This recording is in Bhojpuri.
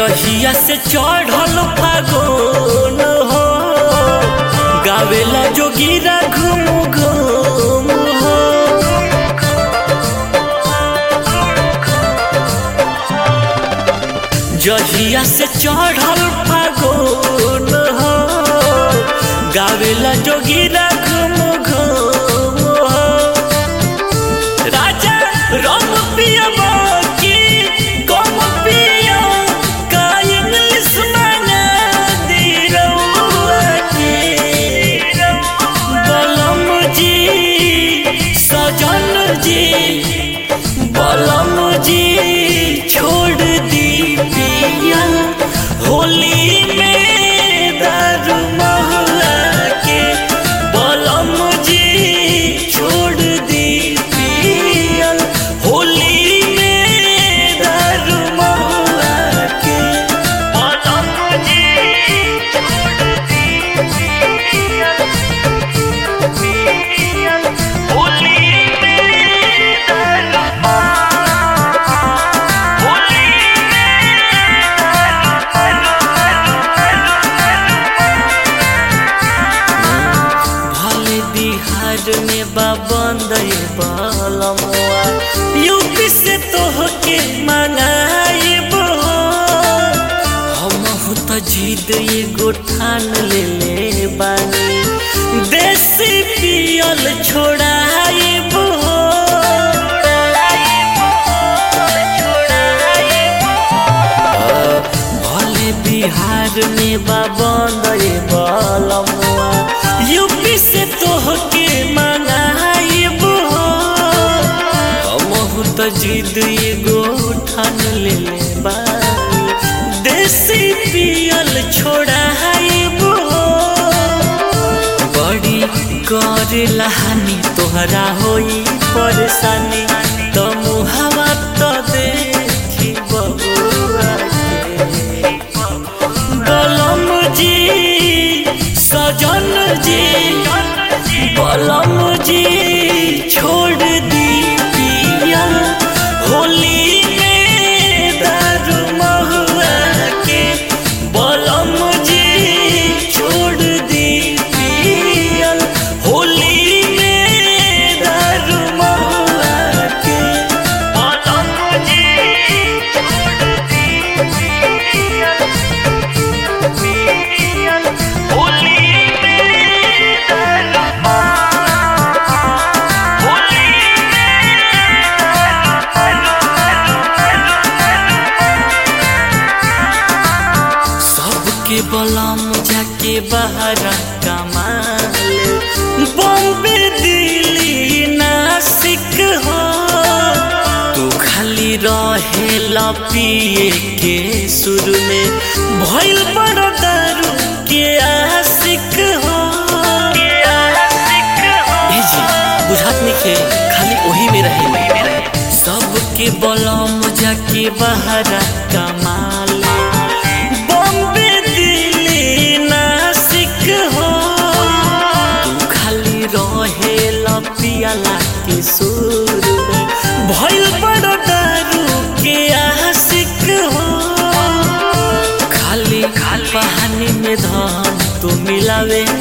जहिया से चढ़ल फागुन हो गावेला जोगीरा घूम घूम हो। जहिया से चढ़ल फागुन हो गावेला जोगीरा घूम घूम हो। राजा रंग पियबा की कम पिया का इंग्लिश मांगा दी रउआ के। बलम जी सजन जी बलम जी छोड़ दी पिया होली में दारू महला के। बलम जी छोड़ दी पिया होली में दारू महला के। बलम जी छोड़ दी पिया होली में दारू बिहार में बंद बलमुआ यूपी से तोहके मंगाइब। हम तो जिद एगो ठान ले बानी देसी पियल छोड़ाइब। भले बिहार में बंद बलमुआ यूपी से तोहके मंगाइब। हम तो जिद एगो ठान ले बानी देसी पियल छोड़ाइब। बड़ी करेला हानि तोहरा होई परेशानी तो मुहावा तो देखी बबुआ के। बलम जी सजन जी बलम जी छोड़ दी पिया होली में दारू महला के। बलम जी छोड़ दी पिया होली में दारू महला के। बलम जी छोड़ दी पिया होली के। बलम जाके बाहर कमाल बॉम्बे दिल्ली नासिक हो। तू खाली रहेला पिए के सुर में भइल बड़ दारू के आशिक हो। ए जी बुझात नइखे खाली ओही में रहे। सबके बलम जाके बाहर कमाल बॉम्बे दिल्ली नासिक हो। तू खाली रहेला पियाला के सुर में भइल बड़ दारू के आशिक हो। खाली बहाने में धन तू मिलावे